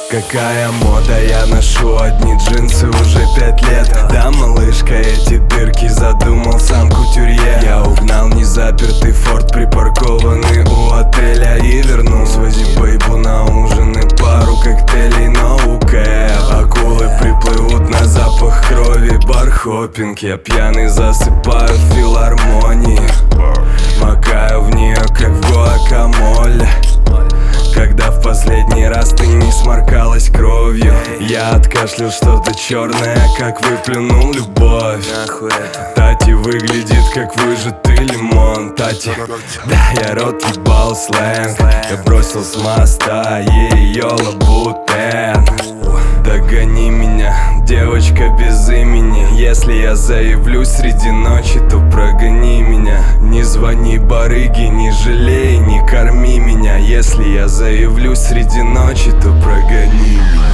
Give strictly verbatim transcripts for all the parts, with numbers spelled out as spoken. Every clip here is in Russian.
Какая мода, я ношу одни джинсы уже пять лет. Да, малышка, эти дырки задумал сам кутюрье. Я угнал незапертый форт, припаркованный у отеля, и вернул свози бейбу на ужин и пару коктейлей, но у кэп. Акулы приплывут на запах крови, бар-хоппинг. Я пьяный засыпаю в филармонии, макаю в нее, как в гуакамоле. Когда в последний раз ты не сморкалась кровью, я откашлял что-то черное, как выплюнул любовь. Тати выглядит как выжатый лимон. Тати, да, я рот ебал сленг. Я бросил с моста ее лабутен. Догони меня, девочка без имени. Если я заявлюсь среди ночи, то прогони меня. Не звони барыги, не жалей, не корми меня. Если я заявлюсь среди ночи, то прогони меня.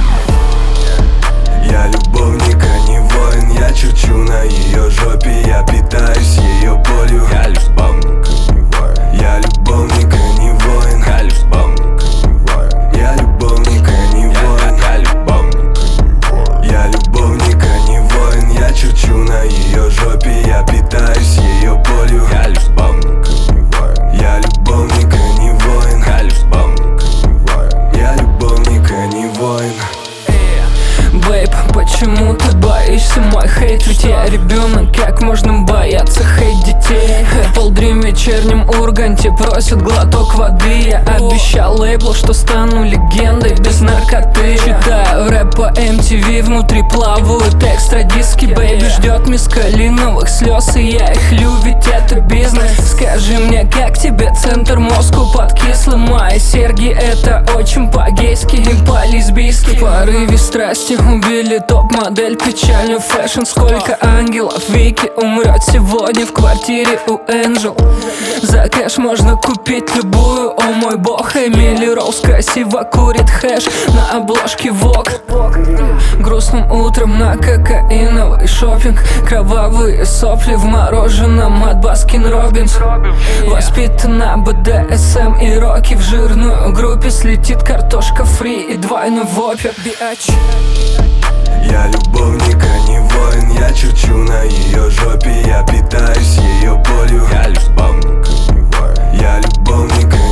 Я любовник, а не воин. Я черчу на ее жопе, я питаюсь ее болью. Я любовник, а не воин. Я любовник, а не воин. Я любовник, а не воин. Я любовник, а не воин. Я любовник, а не воин. Я любовник, а не воин. Я черчу на ее жопе, я питаюсь ее болью. Я любовник, а не воин. Я любовник, а не воин. Я любовник, а не воин. Я любовник, а не воин. Бэйб, почему ты боишься мой хейт? Ведь я ребенок, как можно бояться хейт детей? Apple Dream в вечернем Урганте просит глоток воды. Я обещал лейблу, что стану легендой без наркоты. Читаю рэп по эм ти ви, внутри плавают экстра диски. Бэйби ждет мискалиновых слез, и я их лью, ведь это бизнес. Скажи мне, как тебе центр мозгу подкислый? Мои серьги это очень по-гейски и по-лесбийски. Порыве страсти убили топ-модель, печальный фэшн. Сколько ангелов Вики умрет сегодня в квартире у Энджел. За кэш можно купить любую, о мой бог. Эмили Роуз красиво курит хэш на обложке Vogue. Грустным утром на кокаиновый шопинг. Кровавые сопли в мороженом от Баскин Роббинс. Воспитана бэ дэ эс эм и роки. В жирную группе слетит картошка фри и двойной вопер. Биач. Я любовник, а не воин. Я черчу на ее жопе, я питаюсь ее болью. Я любовник, а не воин. Я любовник, а